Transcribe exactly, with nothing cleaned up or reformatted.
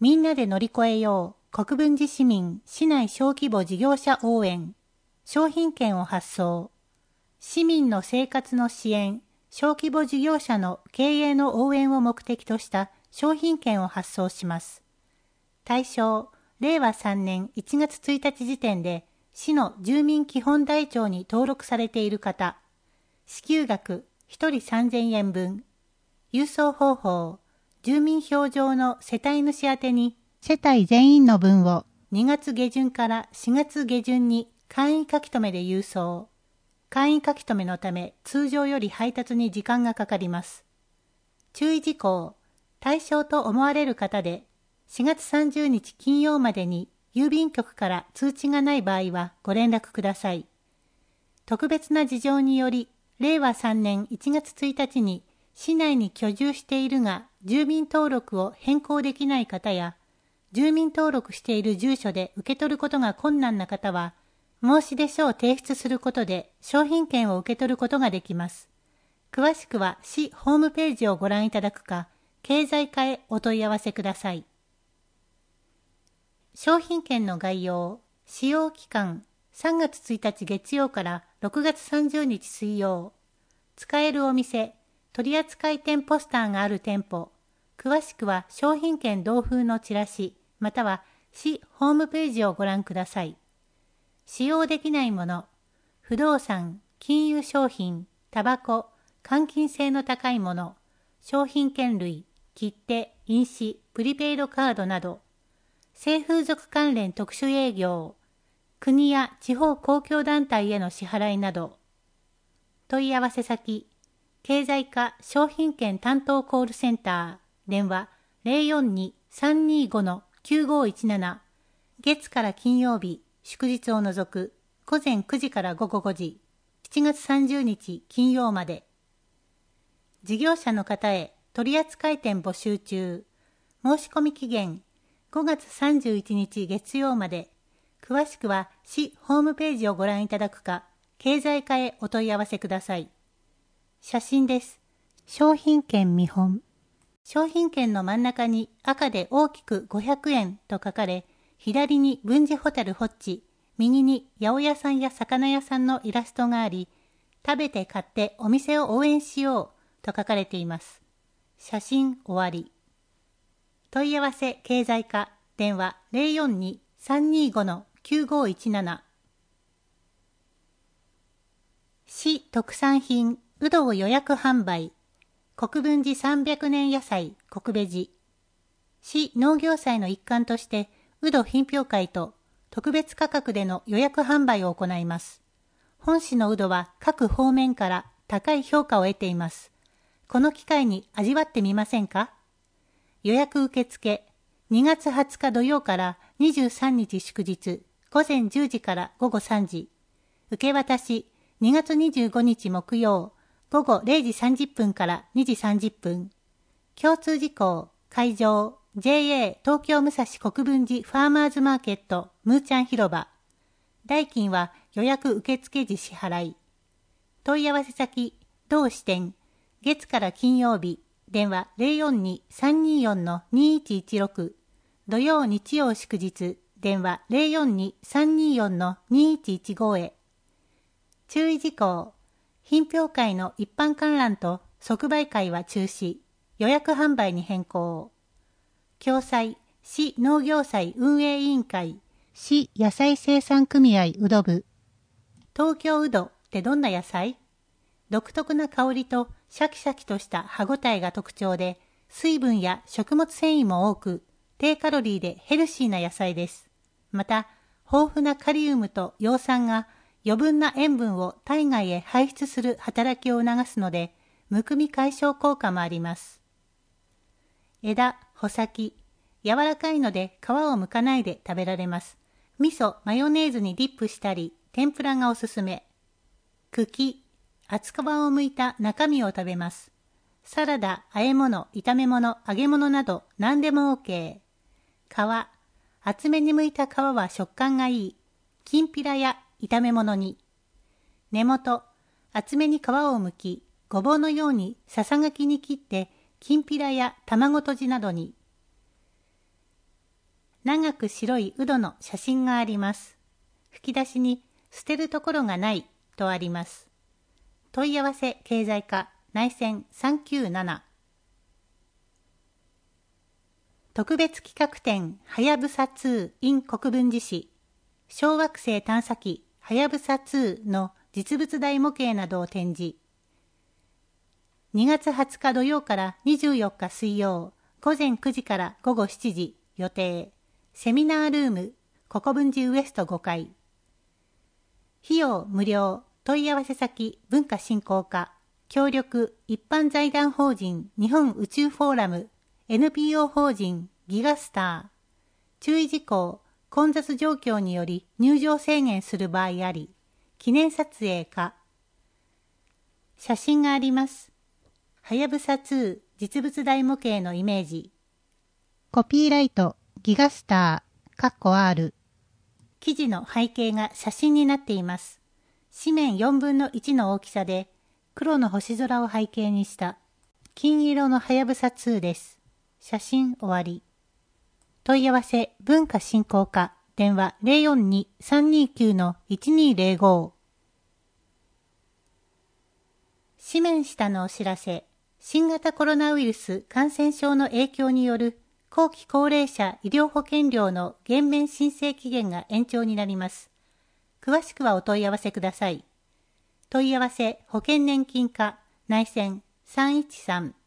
みんなで乗り越えよう国分寺市民市内小規模事業者応援商品券を発送。市民の生活の支援、小規模事業者の経営の応援を目的とした商品券を発送します。対象、れいわさんねんいちがつついたち時点で市の住民基本台帳に登録されている方、支給額ひとりさんぜんえんぶん、郵送方法、住民票上の世帯主宛てに世帯全員の分をにがつげじゅんからしがつげじゅんに簡易書留で郵送。簡易書留のため通常より配達に時間がかかります。注意事項、対象と思われる方でしがつさんじゅうにち金曜までに郵便局から通知がない場合はご連絡ください。特別な事情により、れいわさんねんいちがつついたちに市内に居住しているが住民登録を変更できない方や、住民登録している住所で受け取ることが困難な方は、申し出書を提出することで商品券を受け取ることができます。詳しくは市ホームページをご覧いただくか、経済課へお問い合わせください。商品券の概要、使用期間、さんがつついたち月曜からろくがつさんじゅうにち水曜。使えるお店、取扱店ポスターがある店舗。詳しくは商品券同封のチラシ、または市ホームページをご覧ください。使用できないもの、不動産、金融商品、タバコ、換金性の高いもの、商品券類、切手、印紙、プリペイドカードなど、性風俗関連特殊営業、国や地方公共団体への支払いなど、問い合わせ先、経済課商品券担当コールセンター、電話 ゼロよんに さんにご きゅうごいちなな、月から金曜日、祝日を除く、午前くじから午後ごじ、しちがつさんじゅうにち金曜まで。事業者の方へ取扱店募集中、申し込み期限、ごがつさんじゅういちにち月曜まで。詳しくは市ホームページをご覧いただくか、経済課へお問い合わせください。写真です。商品券見本。商品券の真ん中に赤で大きくごひゃくえんと書かれ、左に文治ホタルホッチ、右に八百屋さんや魚屋さんのイラストがあり、食べて買ってお店を応援しようと書かれています。写真終わり。問い合わせ経済課、電話 ゼロよんに さんにご きゅうごいちなな。市特産品うどを予約販売。国分寺さんびゃくねん野菜国分寺。市農業祭の一環としてうど品評会と特別価格での予約販売を行います。本市のうどは各方面から高い評価を得ています。この機会に味わってみませんか？予約受付、にがつはつか土曜からにじゅうさんにち祝日、午前じゅうじから午後さんじ。受け渡し、にがつにじゅうごにち木曜、午後れいじさんじゅっぷんからにじさんじゅっぷん。共通事項、会場、ジェーエー 東京武蔵国分寺ファーマーズマーケットムーちゃん広場。代金は予約受付時支払い。問い合わせ先、同支店、月から金曜日、電話 ゼロよんに さんによん にいちいちろく、土曜日曜祝日、電話 ゼロよんに さんによん にいちいちご へ。注意事項、品評会の一般観覧と即売会は中止、予約販売に変更。共催、市農業祭運営委員会、市野菜生産組合うど部。東京うどってどんな野菜？独特な香りとシャキシャキとした歯ごたえが特徴で、水分や食物繊維も多く、低カロリーでヘルシーな野菜です。また、豊富なカリウムと葉酸が余分な塩分を体外へ排出する働きを促すので、むくみ解消効果もあります。枝、穂先、柔らかいので皮を剥かないで食べられます。味噌、マヨネーズにディップしたり、天ぷらがおすすめ。茎、厚皮を剥いた中身を食べます。サラダ、和え物、炒め物、揚げ物など何でも OK。皮、厚めに剥いた皮は食感がいい。きんぴらや炒め物に。根元、厚めに皮を剥き、ごぼうのようにささがきに切って、きんぴらや卵とじなどに。 長く白いウドの写真があります。吹き出しに捨てるところがないとあります。問い合わせ経済課内線さんきゅうなな。特別企画展はやぶさに in 国分寺市小惑星探査機はやぶさにの実物大模型などを展示。にがつはつか土曜からにじゅうよっか水曜、午前くじから午後しちじ予定。セミナールーム国分寺ウエストごかい。費用無料。問い合わせ先文化振興課。協力一般財団法人日本宇宙フォーラム エヌピーオー 法人ギガスター。注意事項、混雑状況により入場制限する場合あり、記念撮影か。写真があります。はやぶさに実物大模型のイメージ。コピーライト、ギガスター、カッコ R。記事の背景が写真になっています。紙面よんぶんのいちの大きさで、黒の星空を背景にした金色のはやぶさにです。写真終わり。問い合わせ文化振興課電話 ゼロよんに さんにきゅう のいちにゼロご。紙面下のお知らせ。新型コロナウイルス感染症の影響による後期高齢者医療保険料の減免申請期限が延長になります。詳しくはお問い合わせください。問い合わせ保険年金課内線さんいちさん